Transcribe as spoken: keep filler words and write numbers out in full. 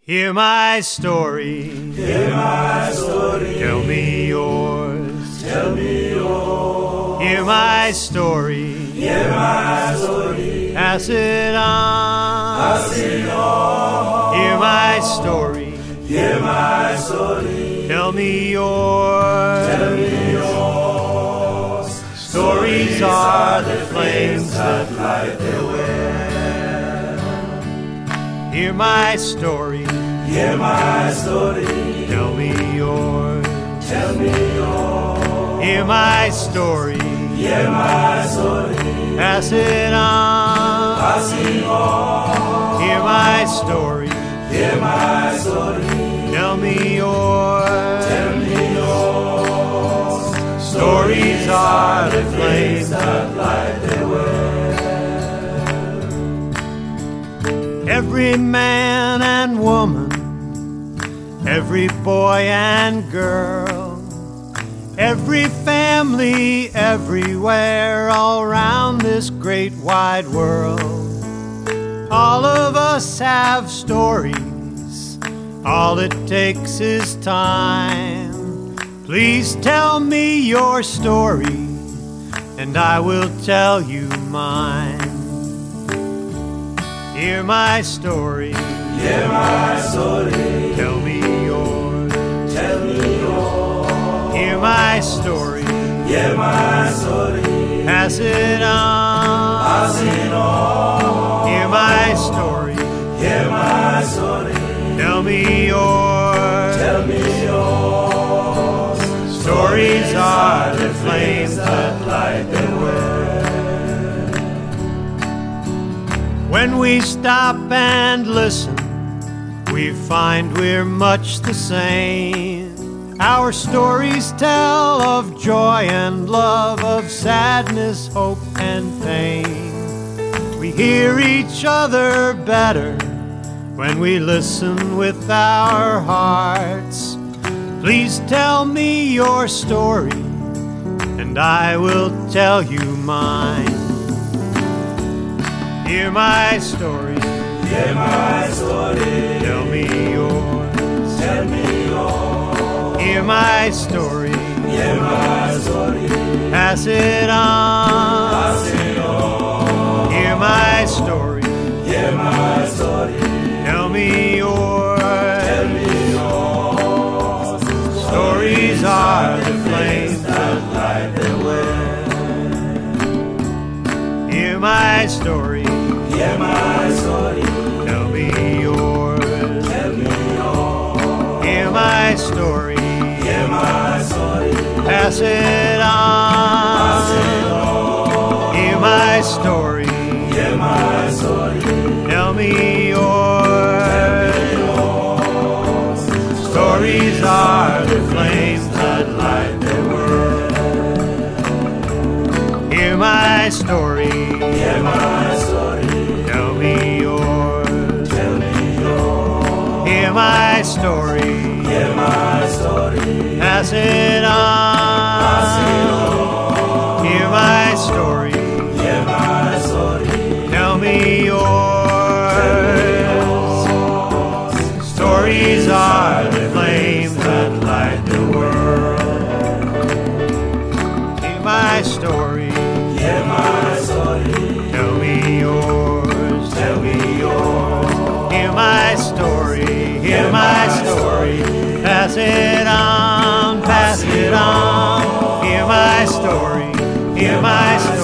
Hear my story. Hear my story. Tell me yours. Tell me yours. Hear my story. Hear my story. Pass it on. Pass it on. Hear my story. Hear my story. Tell me yours. Tell me yours. Stories are the flames that light the way. Hear my story. Hear my story. Tell me yours. Tell me yours. Hear my story. Hear my story. Pass it on. Pass it on. Hear my story. Hear my story. Tell me yours. Tell me yours. Stories are the flames that light the way. Every man and woman, every boy and girl, every family everywhere, all around this great wide world. All of us have stories, all it takes is time. Please tell me your story, and I will tell you mine. Hear my story. Hear my story. Tell me yours. Tell me yours. Hear my story. Hear my story. Pass it on. Pass it on. Hear my story. Hear my story. Tell me yours. Tell me yours. Stories are the flames that light the way. When we stop and listen, we find we're much the same. Our stories tell of joy and love, of sadness, hope and pain. We hear each other better when we listen with our hearts. Please tell me your story, and I will tell you mine. Hear my story. Hear my story. Tell me yours. Tell me yours. Hear my story. Hear my story. Pass it on. Pass it on. Hear my story. Hear my story. Tell me yours. Tell me yours. Stories are the flames that light the way. Hear my story. Hear my story. Tell me yours. Tell me yours. Hear my story. Hear my story. Pass it on. Pass it on. Hear my story. Hear my story. Tell me yours. Tell me yours. Stories are the flames that light the way. Hear my story. Hear my story. Tell me yours. Tell me yours. Hear my story. Hear my story. Pass it on. Pass it on. Hear my story. Hear my story. Tell me yours. Stories are the flames that light the world. Hear my story. Hear my story. Tell me yours. Tell me yours. Hear my story. Hear my story. Pass it on. Pass it on. Hear my story. Hear my story.